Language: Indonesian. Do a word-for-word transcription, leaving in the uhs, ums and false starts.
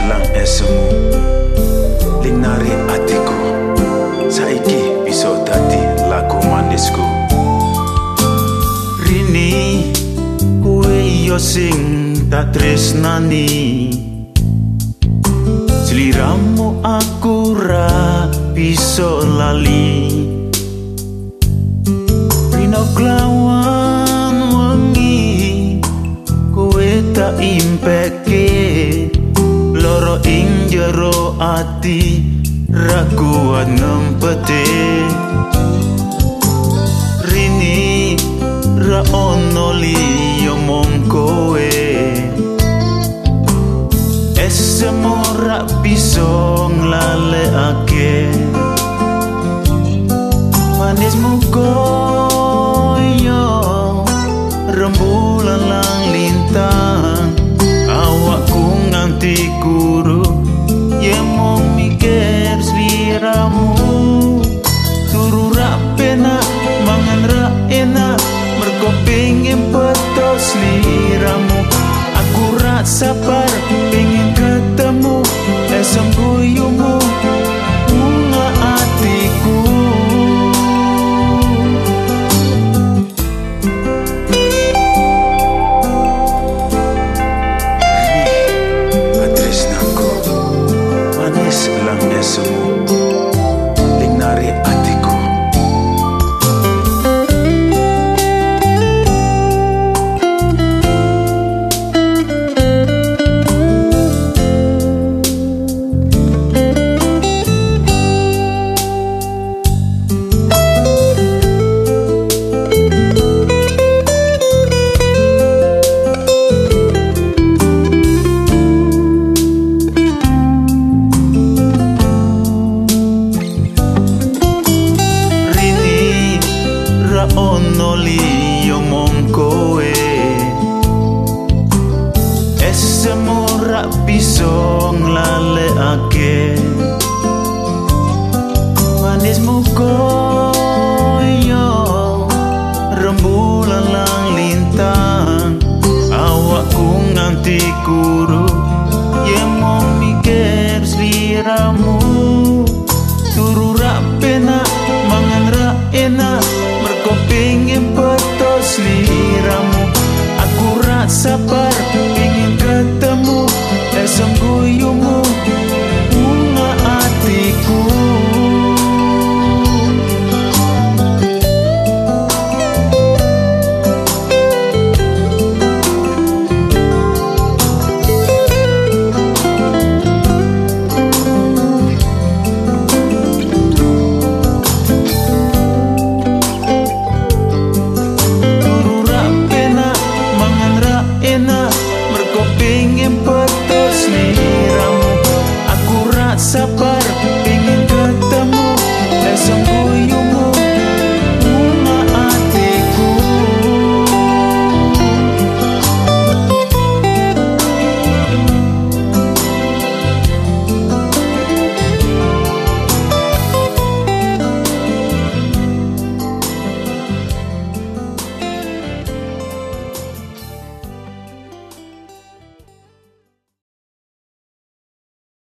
lang esemu ling nari atiku saiki bisa dadi lagu manisku. Rini kowe yo sing tak tresnani, sliramu aku ra bisa lali. Rino kelawan wengi kowe tak impeke, loro ing jero ati ra kuat nempete. Rini ra ono liyo mong kowe, esemu ra bisa nglalekake. Manismu koyo rembulan lang lintang, awakku nganti guru yen mung mikir sliramu. Turu ra penak mangan ra enak mergo pengin peto sliramu. Aku ra sabar pengin ketemu esem